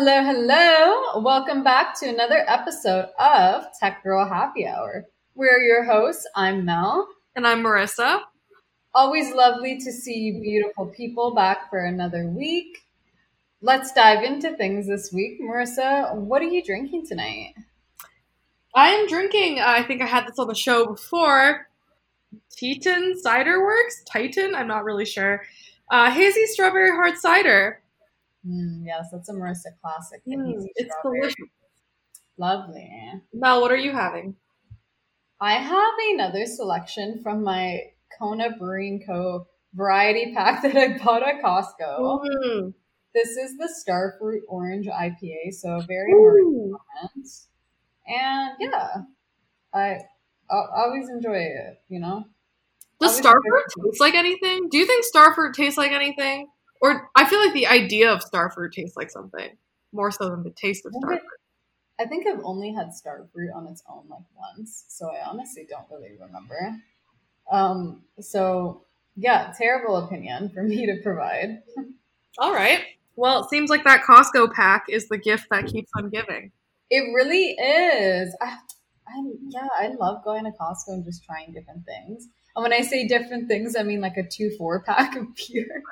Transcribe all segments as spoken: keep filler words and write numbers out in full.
Hello, hello. Welcome back to another episode of Tech Girl Happy Hour. We're your hosts. I'm Mel. And I'm Marissa. Always lovely to see beautiful people back for another week. Let's dive into things this week. Marissa, what are you drinking tonight? I am drinking, uh, I think I had this on the show before, Titan Cider Works? Titan? I'm not really sure. Uh, hazy strawberry hard cider. Mm, yes, that's a Marissa classic. Mm, it's delicious. Lovely. Mel, what are you having? I have another selection from my Kona Brewing Co. variety pack that I bought at Costco. Mm. This is the Starfruit Orange I P A, so very marine comments. And yeah, I, I always enjoy it, you know? Does Starfruit taste like anything? Do you think Starfruit tastes like anything? Or I feel like the idea of Starfruit tastes like something, more so than the taste of Starfruit. I think I've only had Starfruit on its own like once, so I honestly don't really remember. Um, so yeah, terrible opinion for me to provide. All right. Well, it seems like that Costco pack is the gift that keeps on giving. It really is. I, I yeah, I love going to Costco and just trying different things. And when I say different things, I mean like a two four pack of beer.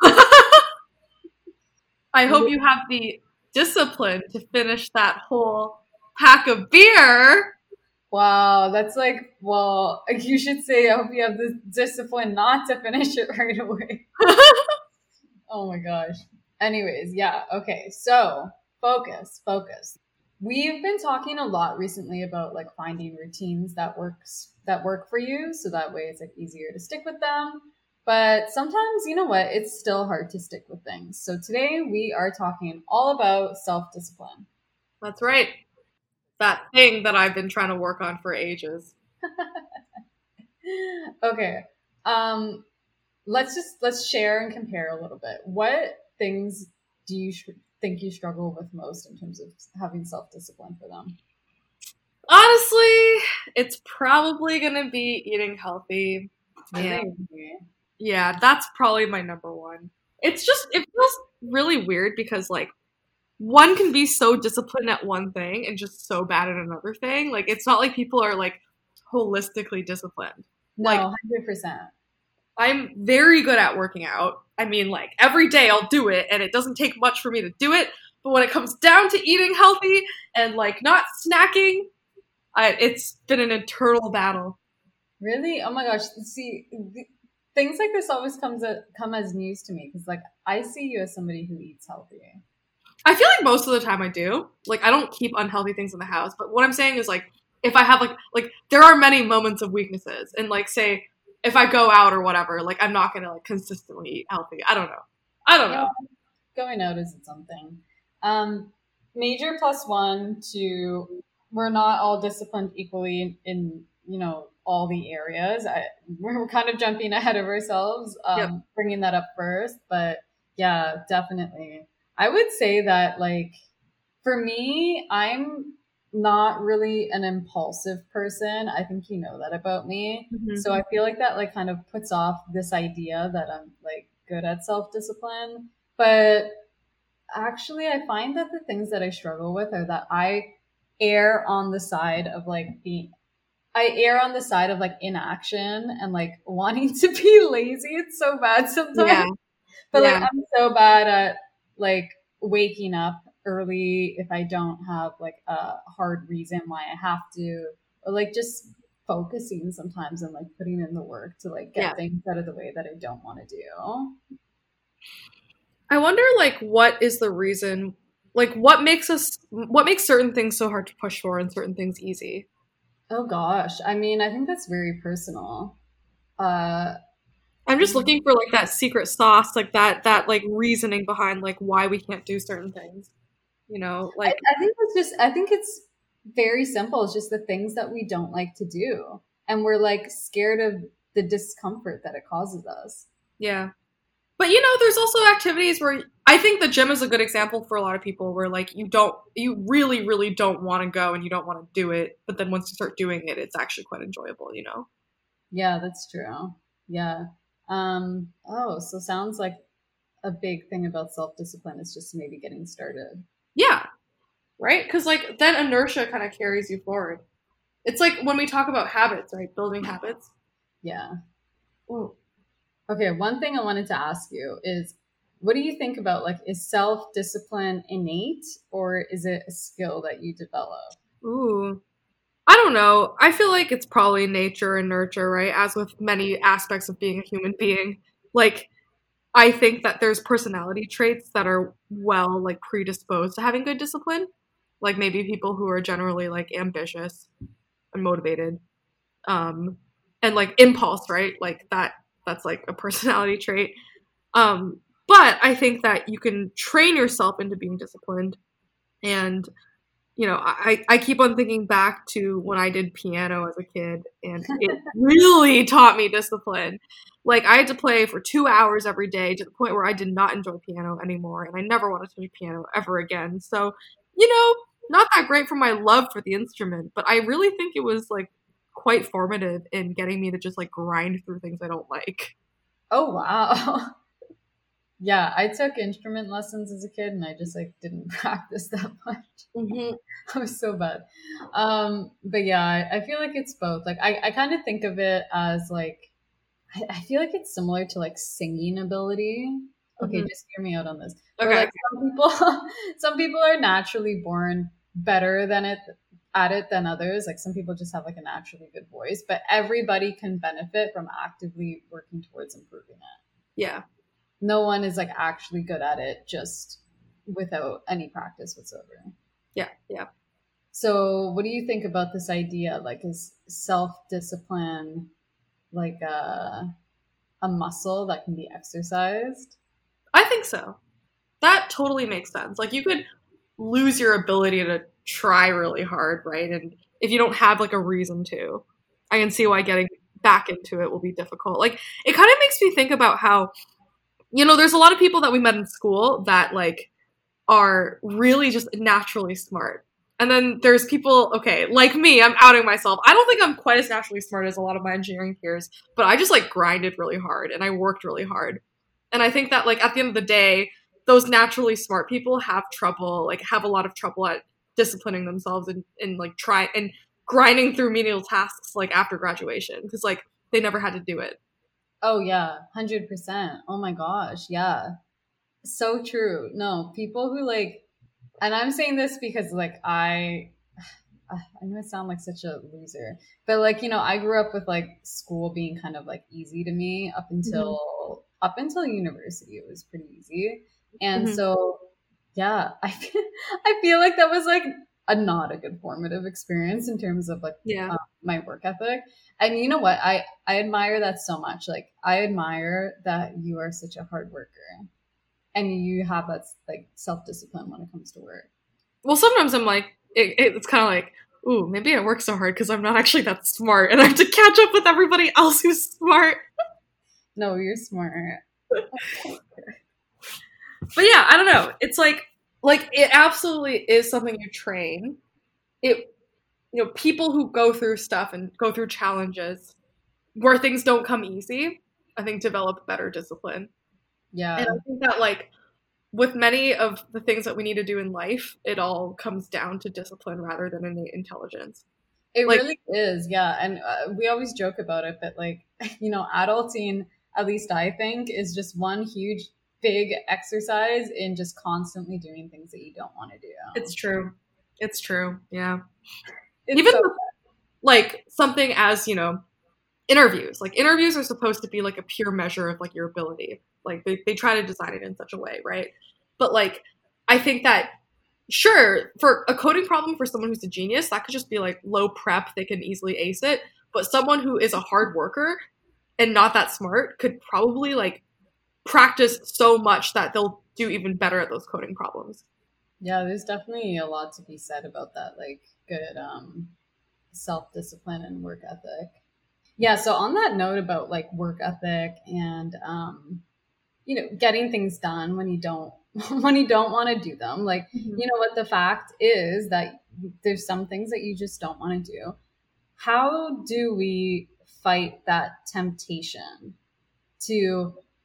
I hope you have the discipline to finish that whole pack of beer. Wow, that's like, well, you should say, I hope you have the discipline not to finish it right away. Oh my gosh. Anyways, yeah, okay. So focus, focus. We've been talking a lot recently about like finding routines that works that work for you, so that way it's like easier to stick with them. But sometimes, you know what, it's still hard to stick with things. So today we are talking all about self-discipline. That's right. That thing that I've been trying to work on for ages. Okay. Um, let's just, let's share and compare a little bit. What things do you sh- think you struggle with most in terms of having self-discipline for them? Honestly, it's probably going to be eating healthy. Really? And yeah, that's probably my number one. It's just, it feels really weird because, like, one can be so disciplined at one thing and just so bad at another thing. Like, it's not like people are, like, holistically disciplined. No, like, one hundred percent. I'm very good at working out. I mean, like, every day I'll do it, and it doesn't take much for me to do it. But when it comes down to eating healthy and, like, not snacking, I, it's been an eternal battle. Really? Oh my gosh. See, th- things like this always comes at, come as news to me because, like, I see you as somebody who eats healthy. I feel like most of the time I do. Like, I don't keep unhealthy things in the house. But what I'm saying is, like, if I have, like, like there are many moments of weaknesses. And, like, say, if I go out or whatever, like, I'm not going to, like, consistently eat healthy. I don't know. I don't know. Yeah, going out isn't something. Um, major plus one to we're not all disciplined equally in, in you know, all the areas. I, we're kind of jumping ahead of ourselves, um, yep. bringing that up first. But yeah, definitely. I would say that, like, for me, I'm not really an impulsive person. I think you know that about me. Mm-hmm. So I feel like that, like, kind of puts off this idea that I'm, like, good at self-discipline. But actually, I find that the things that I struggle with are that I err on the side of, like, being... I err on the side of, like, inaction and, like, wanting to be lazy. It's so bad sometimes. Yeah. But, yeah. like, I'm so bad at, like, waking up early if I don't have, like, a hard reason why I have to, or, like, just focusing sometimes and, like, putting in the work to, like, get yeah. things out of the way that I don't want to do. I wonder, like, what is the reason, like, what makes us, what makes certain things so hard to push for and certain things easy? Oh, gosh. I mean, I think that's very personal. Uh, I'm just looking for, like, that secret sauce, like, that, that, like, reasoning behind, like, why we can't do certain things, you know? Like, I, I think it's just, I think it's very simple. It's just the things that we don't like to do. And we're, like, scared of the discomfort that it causes us. Yeah. But, you know, there's also activities where I think the gym is a good example for a lot of people where, like, you don't, you really, really don't want to go and you don't want to do it. But then once you start doing it, it's actually quite enjoyable, you know? Yeah, that's true. Yeah. Um, oh, so sounds like a big thing about self-discipline is just maybe getting started. Yeah. right? Because like then inertia kind of carries you forward. It's like when we talk about habits, right? Building habits. Yeah. Ooh. Okay, one thing I wanted to ask you is, what do you think about, like, is self-discipline innate or is it a skill that you develop? Ooh. I don't know. I feel like it's probably nature and nurture, right? As with many aspects of being a human being. Like, I think that there's personality traits that are well, like, predisposed to having good discipline. Like, maybe people who are generally, like, ambitious and motivated. Um, and, like, impulse, right? Like, that, that's, like, a personality trait. Um, but I think that you can train yourself into being disciplined. And you know, I, I keep on thinking back to when I did piano as a kid, and it really taught me discipline. Like, I had to play for two hours every day to the point where I did not enjoy piano anymore, and I never wanted to do piano ever again. So, you know, not that great for my love for the instrument, but I really think it was, like, quite formative in getting me to just, like, grind through things I don't like. Oh, wow. Yeah, I took instrument lessons as a kid and I just like didn't practice that much. Mm-hmm. I was so bad. Um, but yeah, I, I feel like it's both. Like I, I kind of think of it as like, I, I feel like it's similar to like singing ability. Okay, Mm-hmm. just hear me out on this. Okay. Where like some people, some people are naturally born better than it at it than others. Like some people just have like a naturally good voice, but everybody can benefit from actively working towards improving it. Yeah. No one is like actually good at it just without any practice whatsoever. Yeah, yeah. So what do you think about this idea? Like, is self-discipline like a, a muscle that can be exercised? I think so. That totally makes sense. Like, you could lose your ability to try really hard, right? And if you don't have like a reason to, I can see why getting back into it will be difficult. Like, it kind of makes me think about how, you know, there's a lot of people that we met in school that like are really just naturally smart. And then there's people, okay, like me, I'm outing myself. I don't think I'm quite as naturally smart as a lot of my engineering peers, but I just like grinded really hard and I worked really hard. And I think that like at the end of the day, those naturally smart people have trouble, like have a lot of trouble at disciplining themselves and, and like try and grinding through menial tasks like after graduation because like they never had to do it. Oh yeah, one hundred percent. Oh my gosh, yeah. So true. No, people who like, and I'm saying this because like I, I'm gonna sound like such a loser, but like, you know, I grew up with like school being kind of like easy to me up until mm-hmm. up until university. It was pretty easy, and mm-hmm. so yeah, I feel, I feel like that was like a not a good formative experience in terms of like yeah. uh, my work ethic. And you know what? I I admire that so much. Like I admire that you are such a hard worker. And you have that like self-discipline when it comes to work. Well, sometimes I'm like, it, it's kind of like, ooh, maybe I work so hard because I'm not actually that smart and I have to catch up with everybody else who's smart. No, you're smart. But yeah, I don't know. It's like, like it absolutely is something you train. It, you know, people who go through stuff and go through challenges where things don't come easy, I think develop better discipline. Yeah. And I think that, like, with many of the things that we need to do in life, it all comes down to discipline rather than innate intelligence. It like, really is, yeah. And uh, we always joke about it, but, like, you know, adulting, at least I think, is just one huge, big exercise in just constantly doing things that you don't want to do. It's true. It's true, yeah. It's Even, so with, like, something as, you know, interviews. Like, interviews are supposed to be, like, a pure measure of, like, your ability. Like, they, they try to design it in such a way, right? But, like, I think that, sure, for a coding problem for someone who's a genius, that could just be, like, low prep. They can easily ace it. But someone who is a hard worker and not that smart could probably, like, practice so much that they'll do even better at those coding problems. Yeah, there's definitely a lot to be said about that, like, good um, self-discipline and work ethic. Yeah, so on that note about, like, work ethic and... um you know, getting things done when you don't, when you don't want to do them. Like, mm-hmm. you know what, the fact is that there's some things that you just don't want to do. How do we fight that temptation to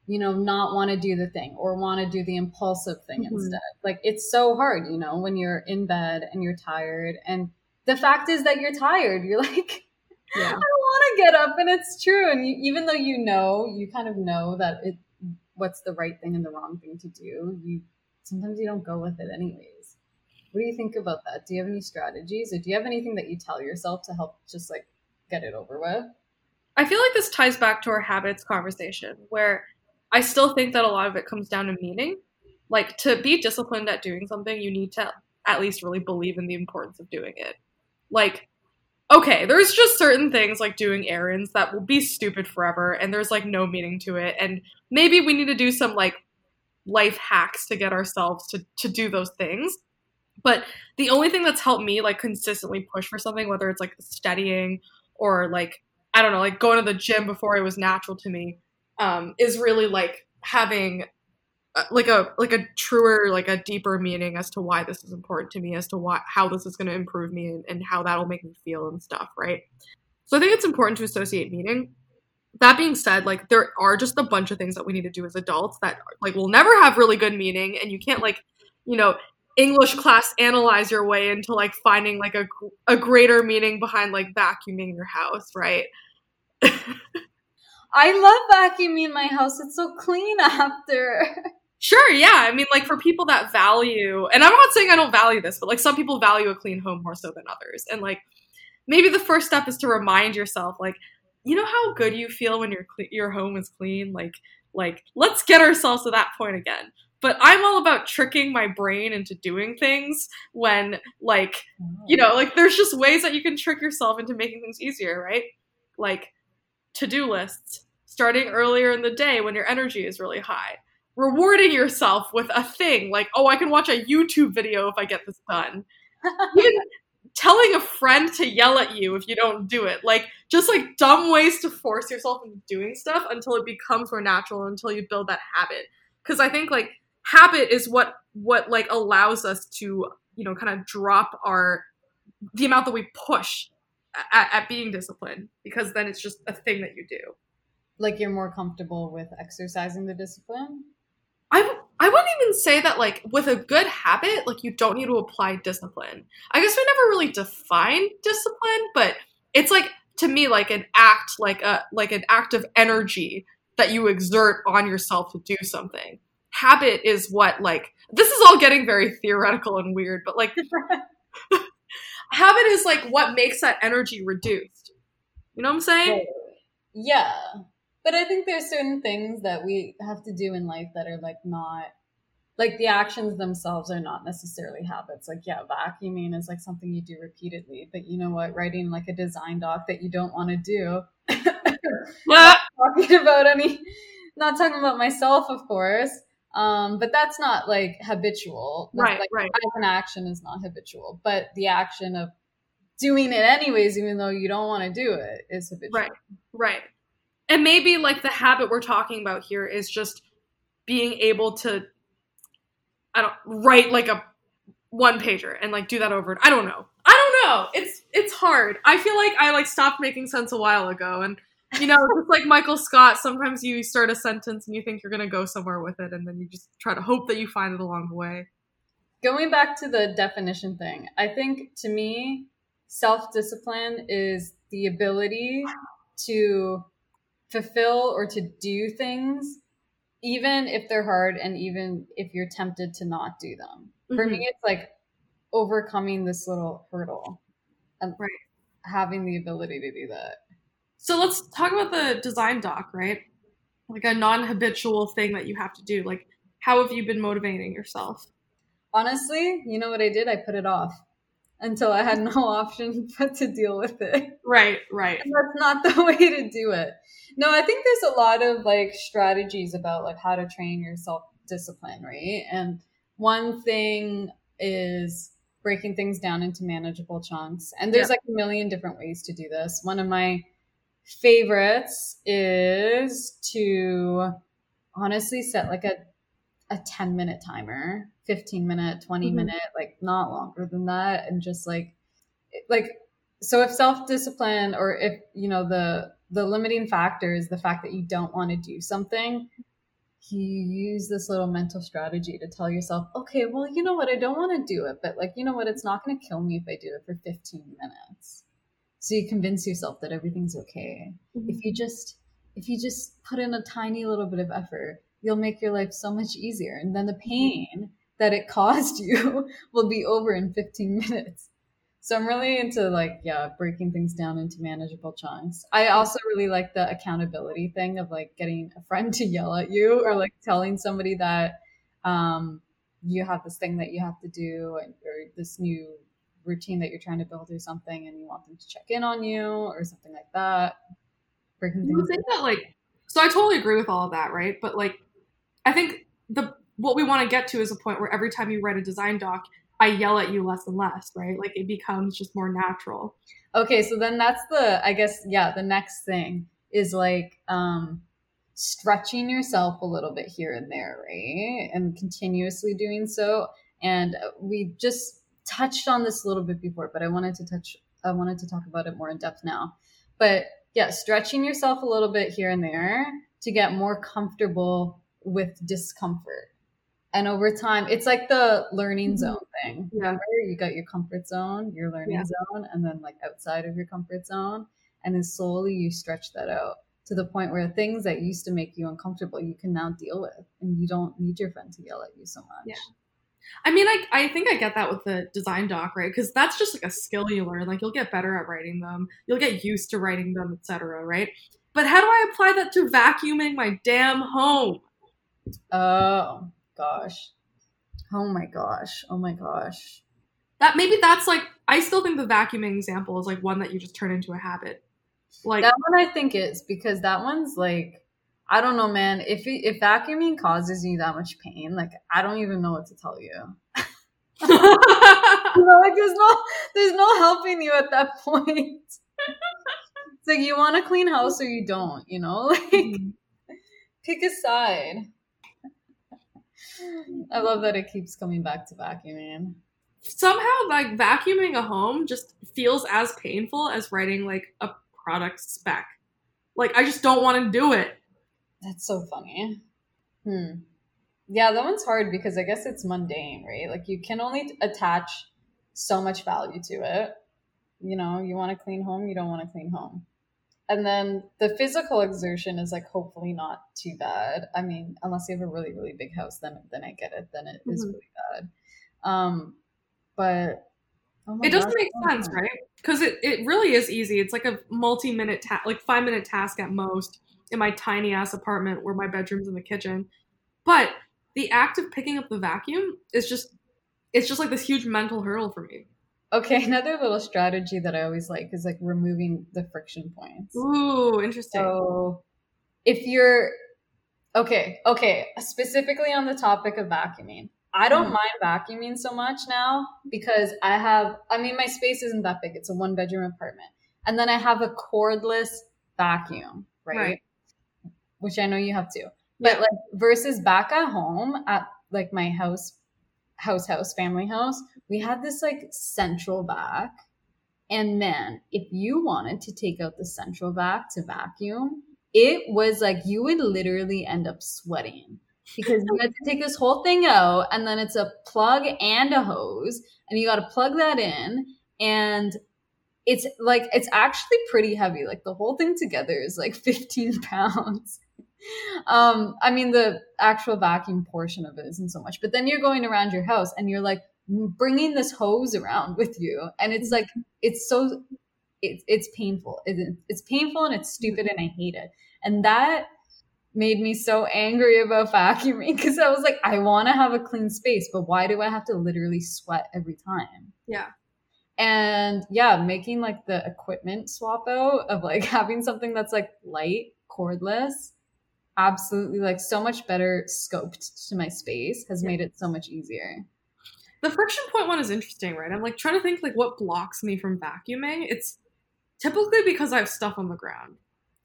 you know, not want to do the thing or want to do the impulsive thing Mm-hmm. instead. Like, it's so hard, you know, when you're in bed and you're tired. And the fact is that you're tired. You're like, Yeah. I don't want to get up. And it's true. And you, even though you know, you kind of know that it, what's the right thing and the wrong thing to do, you sometimes you don't go with it anyways. What do you think about that? Do you have any strategies, or do you have anything that you tell yourself to help just like get it over with? I feel like this ties back to our habits conversation, where I still think that a lot of it comes down to meaning. Like, to be disciplined at doing something, you need to at least really believe in the importance of doing it. Like, okay, there's just certain things like doing errands that will be stupid forever, and there's like no meaning to it. And maybe we need to do some like life hacks to get ourselves to, to do those things. But the only thing that's helped me like consistently push for something, whether it's like studying or like, I don't know, like going to the gym before it was natural to me, um, is really like having uh, like a like a truer, like a deeper meaning as to why this is important to me, as to why how this is going to improve me, and, and how that'll make me feel and stuff, right? So I think it's important to associate meaning. That being said, like there are just a bunch of things that we need to do as adults that like will never have really good meaning, and you can't like, you know, English class analyze your way into like finding like a a greater meaning behind like vacuuming your house, right? I love vacuuming my house. It's so clean after. Sure, yeah. I mean, like for people that value, and I'm not saying I don't value this, but like some people value a clean home more so than others. And like maybe the first step is to remind yourself, like, you know how good you feel when your cle- your home is clean? Like, like let's get ourselves to that point again. But I'm all about tricking my brain into doing things when, like, you know, like there's just ways that you can trick yourself into making things easier, right? Like to-do lists, starting earlier in the day when your energy is really high, rewarding yourself with a thing like, oh, I can watch a YouTube video if I get this done. Even telling a friend to yell at you if you don't do it. Like, just like dumb ways to force yourself into doing stuff until it becomes more natural, until you build that habit. Because I think like habit is what what like allows us to, you know, kind of drop our the amount that we push at, at being disciplined, because then it's just a thing that you do. Like you're more comfortable with exercising the discipline? I, I wouldn't even say that, like, with a good habit, like, you don't need to apply discipline. I guess we never really defined discipline, but it's, like, to me, like, an act, like, a, like an act of energy that you exert on yourself to do something. Habit is what, like, this is all getting very theoretical and weird, but, like, habit is, like, what makes that energy reduced. You know what I'm saying? Right. Yeah. But I think there's certain things that we have to do in life that are like not, like the actions themselves are not necessarily habits. Like, yeah, vacuuming is like something you do repeatedly, but you know what? Writing like a design doc that you don't want to do. Not talking about any, not talking about myself, of course. Um, but that's not like habitual. That's, right, like, right. As an action is not habitual, but the action of doing it anyways, even though you don't want to do it, is habitual. Right, right. And maybe like the habit we're talking about here is just being able to, I don't write like a one pager and like do that over. I don't know. I don't know. It's it's hard. I feel like I like stopped making sense a while ago, and you know, just like Michael Scott, sometimes you start a sentence and you think you're gonna go somewhere with it, and then you just try to hope that you find it along the way. Going back to the definition thing, I think to me, self-discipline is the ability to fulfill or to do things even if they're hard and even if you're tempted to not do them. Mm-hmm. For me, it's like overcoming this little hurdle and right. having the ability to do that. So let's talk about the design doc, right? Like a non-habitual thing that you have to do. Like, how have you been motivating yourself? Honestly, you know what I did? I put it off until I had no option but to deal with it. Right, right. And that's not the way to do it. No, I think there's a lot of like strategies about like how to train your self-discipline, right? And one thing is breaking things down into manageable chunks. And there's yeah. like a million different ways to do this. One of my favorites is to honestly set like a a ten minute timer, fifteen minute, twenty mm-hmm. minute, like not longer than that. And just like, like, so if self-discipline or if, you know, the, the limiting factor is the fact that you don't want to do something, you use this little mental strategy to tell yourself, okay, well, you know what? I don't want to do it, but like, you know what? It's not going to kill me if I do it for fifteen minutes. So you convince yourself that everything's okay. Mm-hmm. If you just, if you just put in a tiny little bit of effort, you'll make your life so much easier. And then the pain that it caused you will be over in fifteen minutes. So I'm really into like, yeah, breaking things down into manageable chunks. I also really like the accountability thing of like getting a friend to yell at you or like telling somebody that um, you have this thing that you have to do or this new routine that you're trying to build or something and you want them to check in on you or something like that. Breaking things think down. That like, so I totally agree with all of that, right? But like, I think the what we want to get to is a point where every time you write a design doc, I yell at you less and less, right? Like it becomes just more natural. Okay, so then that's the, I guess, yeah, the next thing is like um, stretching yourself a little bit here and there, right? And continuously doing so. And we just touched on this a little bit before, but I wanted to touch, I wanted to talk about it more in depth now. But yeah, stretching yourself a little bit here and there to get more comfortable with discomfort. And over time, it's like the learning zone thing. Yeah. Remember, you got your comfort zone, your learning yeah. zone, and then like outside of your comfort zone. And then slowly you stretch that out to the point where things that used to make you uncomfortable, you can now deal with. And you don't need your friend to yell at you so much. Yeah. I mean, I, I think I get that with the design doc, right? Because that's just like a skill you learn. Like you'll get better at writing them. You'll get used to writing them, et cetera, right? But how do I apply that to vacuuming my damn home? Oh. Gosh. Oh my gosh. Oh my gosh. That maybe that's like, I still think the vacuuming example is like one that you just turn into a habit. Like that one I think is because that one's like, I don't know, man. If if vacuuming causes you that much pain, like I don't even know what to tell you. You know, like there's no there's no helping you at that point. It's like you want a clean house or you don't, you know? Like mm-hmm. Pick a side. I love that it keeps coming back to vacuuming. Somehow, like, vacuuming a home just feels as painful as writing, like, a product spec. Like, I just don't want to do it. That's so funny. Hmm. Yeah, that one's hard because I guess it's mundane, right? Like, you can only attach so much value to it. You know, you want a clean home, you don't want a clean home. And then the physical exertion is like hopefully not too bad. I mean, unless you have a really, really big house, then then I get it. Then it mm-hmm. is really bad. Um, but oh it doesn't gosh, make sense, right? Because it, it really is easy. It's like a multi-minute, ta- like five-minute task at most in my tiny-ass apartment where my bedroom's in the kitchen. But the act of picking up the vacuum is just, it's just like this huge mental hurdle for me. Okay, another little strategy that I always like is like removing the friction points. Ooh, interesting. So if you're, okay, okay, specifically on the topic of vacuuming, I don't mm. mind vacuuming so much now because I have, I mean, my space isn't that big. It's a one bedroom apartment. And then I have a cordless vacuum, right? right. Which I know you have too. But yeah. like versus back at home at like my house, house, house, family house, we had this like central vac. And man, if you wanted to take out the central vac to vacuum, it was like you would literally end up sweating because you had to take this whole thing out and then it's a plug and a hose and you got to plug that in. And it's like, it's actually pretty heavy. Like the whole thing together is like fifteen pounds. Um, I mean, the actual vacuum portion of it isn't so much, but then you're going around your house and you're like bringing this hose around with you. And it's like, it's so, it's, it's painful. It, it's painful and it's stupid and I hate it. And that made me so angry about vacuuming because I was like, I want to have a clean space, but why do I have to literally sweat every time? Yeah. And yeah, making like the equipment swap out of like having something that's like light, cordless, absolutely like so much better scoped to my space has made it so much easier. The friction point one is interesting, right? I'm like trying to think like what blocks me from vacuuming. It's typically because I have stuff on the ground.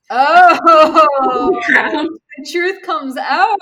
Oh, the truth comes out.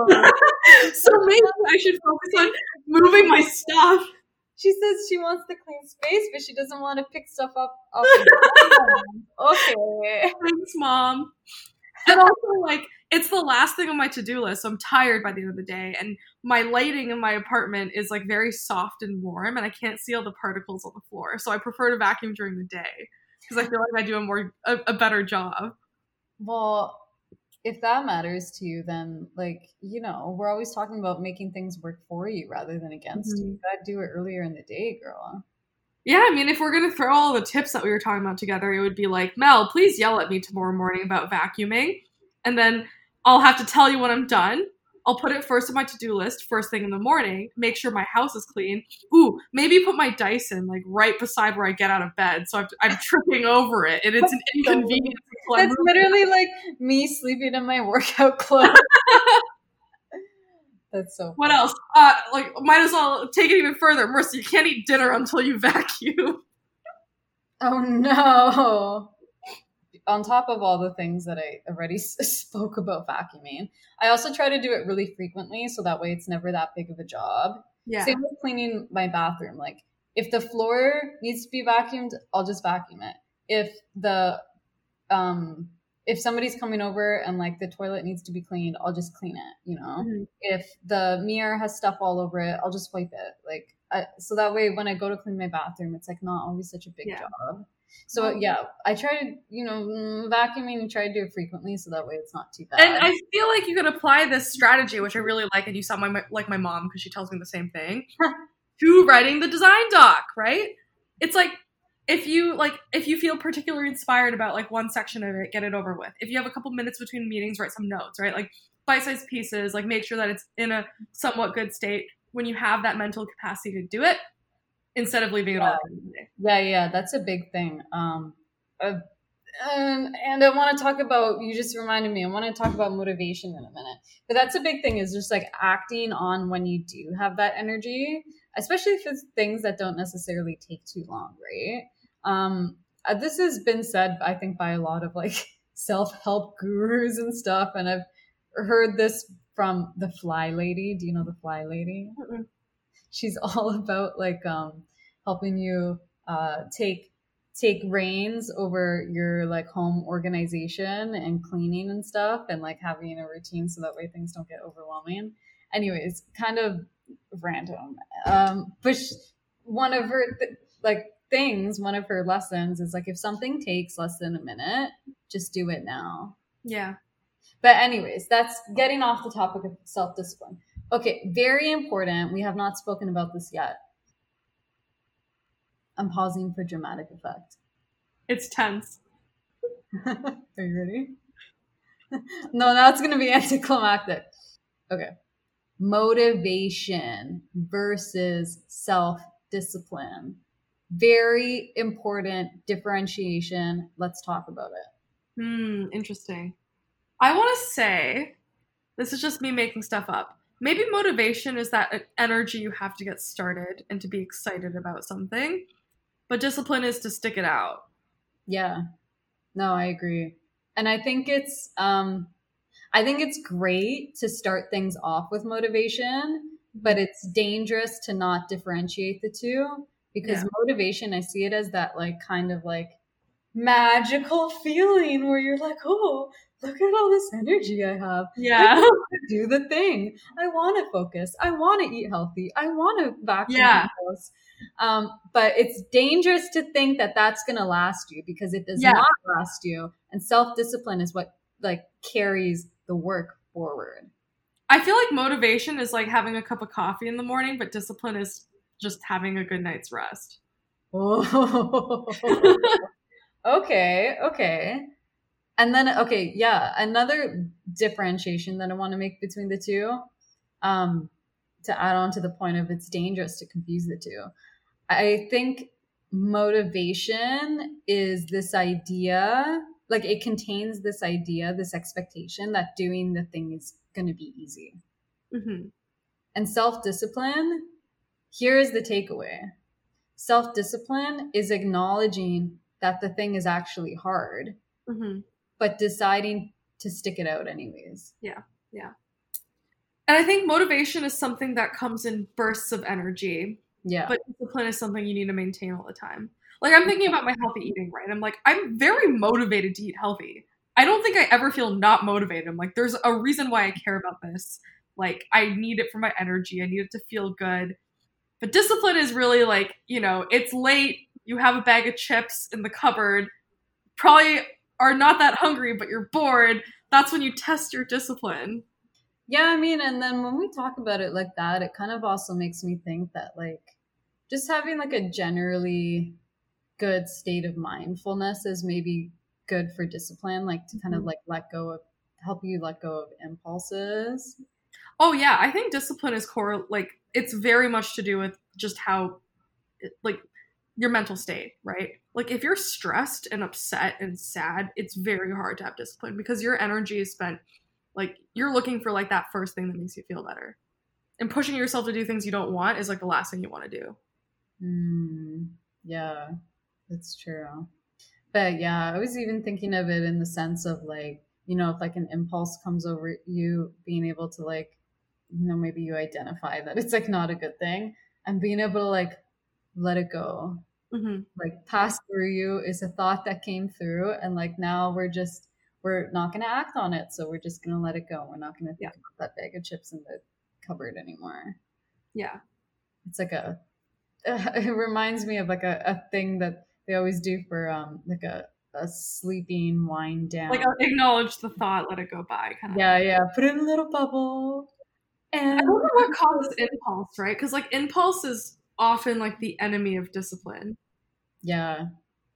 So maybe I should focus on moving my stuff. She says she wants the clean space, but she doesn't want to pick stuff up off the ground. Okay. Thanks, Mom. And also, like, it's the last thing on my to-do list, so I'm tired by the end of the day, and my lighting in my apartment is, like, very soft and warm, and I can't see all the particles on the floor, so I prefer to vacuum during the day, because I feel like I do a more, a, a better job. Well, if that matters to you, then, like, you know, we're always talking about making things work for you rather than against Mm-hmm. you. You gotta do it earlier in the day, girl. Yeah, I mean, if we're going to throw all the tips that we were talking about together, it would be like, Mel, please yell at me tomorrow morning about vacuuming. And then I'll have to tell you when I'm done. I'll put it first on my to-do list, first thing in the morning, make sure my house is clean. Ooh, maybe put my Dyson, like, right beside where I get out of bed. So I've, I'm tripping over it, and it's an inconvenience. It's literally like me sleeping in my workout clothes. That's so funny. What else? Uh, like, might as well take it even further. Marissa, you can't eat dinner until you vacuum. Oh, no. On top of all the things that I already spoke about vacuuming, I also try to do it really frequently, so that way it's never that big of a job. Yeah. Same with cleaning my bathroom. Like, if the floor needs to be vacuumed, I'll just vacuum it. If the um if somebody's coming over and, like, the toilet needs to be cleaned, I'll just clean it, you know? Mm-hmm. If the mirror has stuff all over it, I'll just wipe it. Like, I, so that way when I go to clean my bathroom, it's, like, not always such a big yeah. job. So, yeah, I try to, you know, vacuuming and try to do it frequently, so that way it's not too bad. And I feel like you could apply this strategy, which I really like, and you saw my, like my mom, because she tells me the same thing, to writing the design doc, right? It's like, if you like, if you feel particularly inspired about, like, one section of it, get it over with. If you have a couple minutes between meetings, write some notes, right? Like, bite-sized pieces, like, make sure that it's in a somewhat good state when you have that mental capacity to do it, instead of leaving it yeah. all in the day. Yeah, yeah, that's a big thing. Um, uh, um, and I want to talk about, you just reminded me, I want to talk about motivation in a minute. But that's a big thing, is just, like, acting on when you do have that energy, especially if it's things that don't necessarily take too long, right? Um, uh, this has been said, I think, by a lot of, like, self-help gurus and stuff. And I've heard this from the Fly Lady. Do you know the Fly Lady? Mm-hmm. She's all about, like, um, helping you uh, take take reins over your, like, home organization and cleaning and stuff, and, like, having a routine so that way things don't get overwhelming. Anyways, kind of random. Um, but she, one of her th- like things, one of her lessons is, like, if something takes less than a minute, just do it now. Yeah. But anyways, that's getting off the topic of self-discipline. Okay, very important. We have not spoken about this yet. I'm pausing for dramatic effect. It's tense. Are you ready? No, now it's going to be anticlimactic. Okay. Motivation versus self-discipline. Very important differentiation. Let's talk about it. Hmm, interesting. I want to say, this is just me making stuff up. Maybe motivation is that energy you have to get started and to be excited about something. But discipline is to stick it out. Yeah. No, I agree. And I think it's um I think it's great to start things off with motivation, but it's dangerous to not differentiate the two, because yeah. motivation, I see it as that, like, kind of, like, magical feeling where you're like, oh, look at all this energy I have. Yeah. I want to do the thing. I want to focus. I want to eat healthy. I want to vacuum yeah. the house. Um, but it's dangerous to think that that's going to last you, because it does yeah. not last you. And self-discipline is what, like, carries the work forward. I feel like motivation is like having a cup of coffee in the morning, but discipline is just having a good night's rest. Oh. Okay, okay. And then, okay, yeah, another differentiation that I want to make between the two, um, to add on to the point of it's dangerous to confuse the two. I think motivation is this idea, like, it contains this idea, this expectation that doing the thing is going to be easy. Mm-hmm. And self-discipline, here is the takeaway. Self-discipline is acknowledging that the thing is actually hard, mm-hmm. but deciding to stick it out anyways. Yeah, yeah. And I think motivation is something that comes in bursts of energy. Yeah. But discipline is something you need to maintain all the time. Like, I'm thinking about my healthy eating, right? I'm like, I'm very motivated to eat healthy. I don't think I ever feel not motivated. I'm like, there's a reason why I care about this. Like, I need it for my energy. I need it to feel good. But discipline is really like, you know, it's late. You have a bag of chips in the cupboard. Probably are not that hungry, but you're bored. That's when you test your discipline. Yeah, I mean, and then when we talk about it like that, it kind of also makes me think that, like, just having like a generally good state of mindfulness is maybe good for discipline, like to kind of like let go of, help you let go of impulses. Oh yeah, I think discipline is core, like it's very much to do with just how, like, your mental state, right? Like if you're stressed and upset and sad, it's very hard to have discipline because your energy is spent, like you're looking for like that first thing that makes you feel better. And pushing yourself to do things you don't want is like the last thing you want to do. Mm, yeah, that's true. But yeah, I was even thinking of it in the sense of like, you know, if like an impulse comes over you, being able to like, you know, maybe you identify that it's like not a good thing and being able to like let it go, mm-hmm. like pass through you is a thought that came through. And like now we're just, we're not going to act on it. So we're just going to let it go. We're not going to think yeah. about that bag of chips in the cupboard anymore. Yeah. It's like a, it reminds me of like a, a thing that they always do for um like a, a sleeping wind down. Like acknowledge the thought, let it go by kind of. Yeah, yeah. Put it in a little bubble. And I don't know what causes impulse, right? Because like impulse is often like the enemy of discipline. Yeah.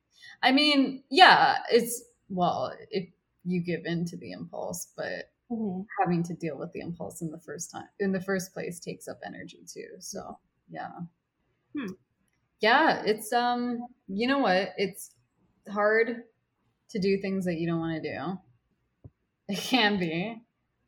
I mean, yeah, it's, well, if you give in to the impulse, but mm-hmm. having to deal with the impulse in the first time, in the first place takes up energy too. So yeah. Hmm. Yeah, it's, um, you know what? It's hard to do things that you don't want to do. It can be.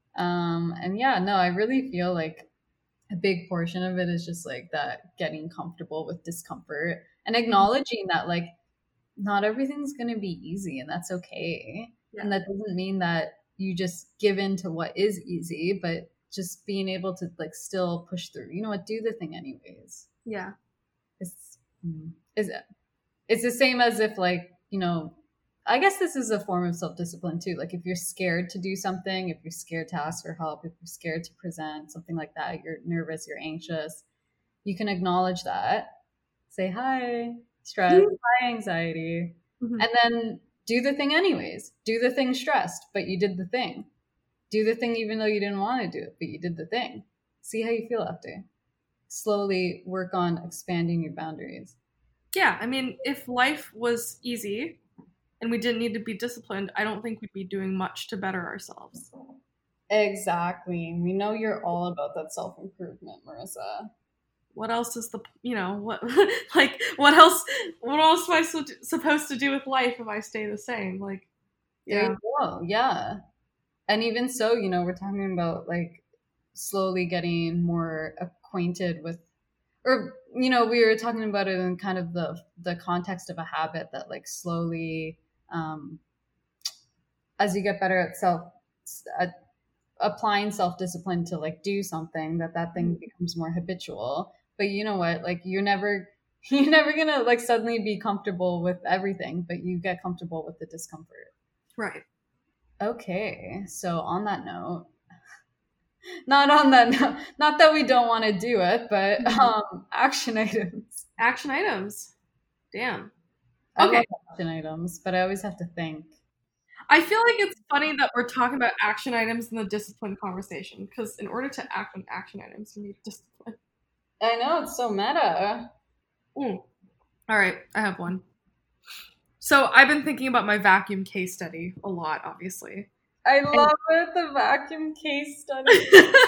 Um, and yeah, no, I really feel like a big portion of it is just like that getting comfortable with discomfort and acknowledging that like not everything's going to be easy and that's okay. Yeah. And that doesn't mean that you just give in to what is easy, but just being able to like still push through, you know what, do the thing anyways. Yeah. It's, is it, it's the same as if like, you know, I guess this is a form of self-discipline too. Like if you're scared to do something, if you're scared to ask for help, if you're scared to present, something like that, you're nervous, you're anxious, you can acknowledge that. Say, hi, stress, mm-hmm. hi, anxiety. Mm-hmm. And then do the thing anyways. Do the thing stressed, but you did the thing. Do the thing even though you didn't want to do it, but you did the thing. See how you feel after. Slowly work on expanding your boundaries. Yeah, I mean, if life was easy and we didn't need to be disciplined, I don't think we'd be doing much to better ourselves. Exactly. We know you're all about that self-improvement, Marissa. What else is the, you know, what, like, what else, what else am I so, supposed to do with life if I stay the same? Like, yeah. There you go. Yeah. And even so, you know, we're talking about like slowly getting more acquainted with, or, you know, we were talking about it in kind of the, the context of a habit that like slowly, um, as you get better at self, at applying self-discipline to like do something, that that thing becomes more habitual. But you know what, like you're never, you're never going to like suddenly be comfortable with everything, but you get comfortable with the discomfort. Right. Okay. So on that note, not on that note, not that we don't want to do it, but um, action items. Action items. Damn. I okay. love action items, but I always have to think. I feel like it's funny that we're talking about action items in the discipline conversation, because in order to act on action items, you need discipline. I know, it's so meta. Mm. All right, I have one. So I've been thinking about my vacuum case study a lot, obviously. I love and- it, the vacuum case study.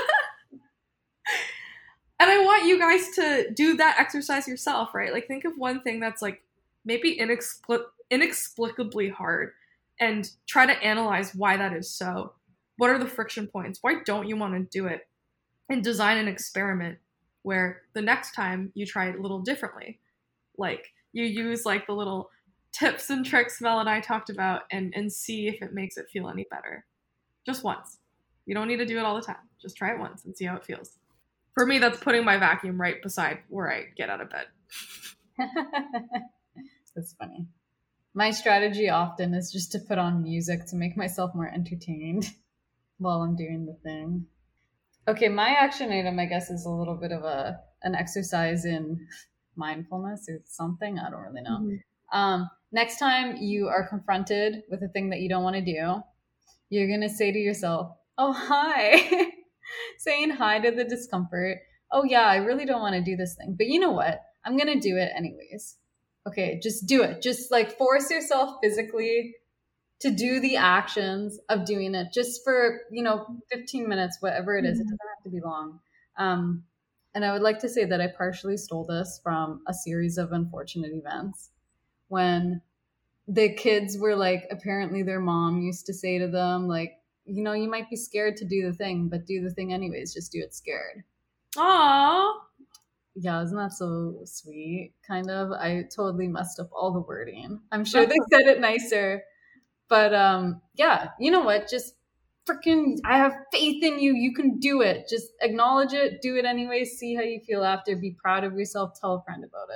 And I want you guys to do that exercise yourself, right? Like think of one thing that's like maybe inexpli- inexplicably hard and try to analyze why that is so. What are the friction points? Why don't you want to do it? And design an experiment where the next time you try it a little differently. Like you use like the little tips and tricks Mel and I talked about and, and see if it makes it feel any better. Just once. You don't need to do it all the time. Just try it once and see how it feels. For me, that's putting my vacuum right beside where I get out of bed. That's funny. My strategy often is just to put on music to make myself more entertained while I'm doing the thing. Okay, my action item, I guess, is a little bit of a an exercise in mindfulness or something. I don't really know. Mm-hmm. Um, next time you are confronted with a thing that you don't want to do, you're going to say to yourself, oh, hi. Saying hi to the discomfort. Oh, yeah, I really don't want to do this thing. But you know what? I'm going to do it anyways. Okay, just do it. Just like force yourself physically to do the actions of doing it just for, you know, fifteen minutes, whatever it is. Mm-hmm. It doesn't have to be long. Um, and I would like to say that I partially stole this from a series of unfortunate events when the kids were like, apparently their mom used to say to them, like, you know, you might be scared to do the thing, but do the thing anyways. Just do it scared. Aww. Yeah, isn't that so sweet? Kind of. I totally messed up all the wording. I'm sure they said it nicer. But um, yeah, you know what? Just freaking, I have faith in you. You can do it. Just acknowledge it. Do it anyway. See how you feel after. Be proud of yourself. Tell a friend about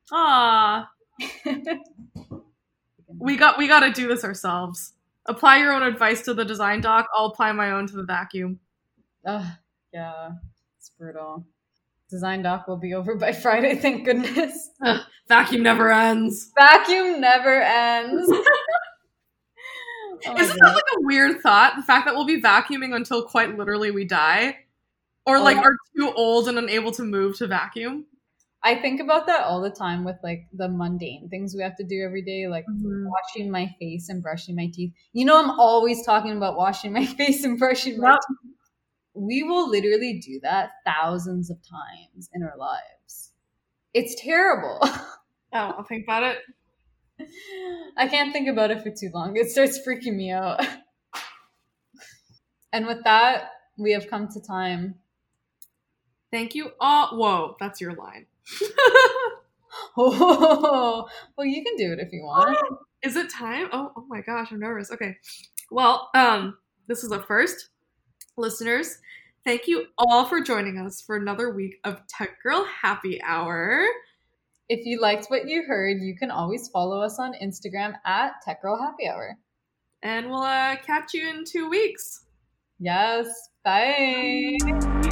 it. Aww. we got we got to do this ourselves. Apply your own advice to the design doc. I'll apply my own to the vacuum. Uh, yeah, it's brutal. Design doc will be over by Friday, thank goodness. Uh, vacuum never ends. Vacuum never ends. Oh Isn't God. That like a weird thought? The fact that we'll be vacuuming until quite literally we die? Or like oh. are too old and unable to move to vacuum? I think about that all the time with like the mundane things we have to do every day, like mm-hmm. washing my face and brushing my teeth. You know, I'm always talking about washing my face and brushing my yep. teeth. We will literally do that thousands of times in our lives. It's terrible. Oh, I'll think about it. I can't think about it for too long. It starts freaking me out. And with that, we have come to time. Thank you all. Whoa, that's your line. Oh, well, you can do it if you want. Is it time? Oh, oh my gosh, I'm nervous. Okay. Well, um, this is a first. Listeners, thank you all for joining us for another week of Tech Girl Happy Hour. If you liked what you heard, you can always follow us on Instagram at Tech Girl Happy Hour. And we'll uh, catch you in two weeks. Yes. Bye. Bye.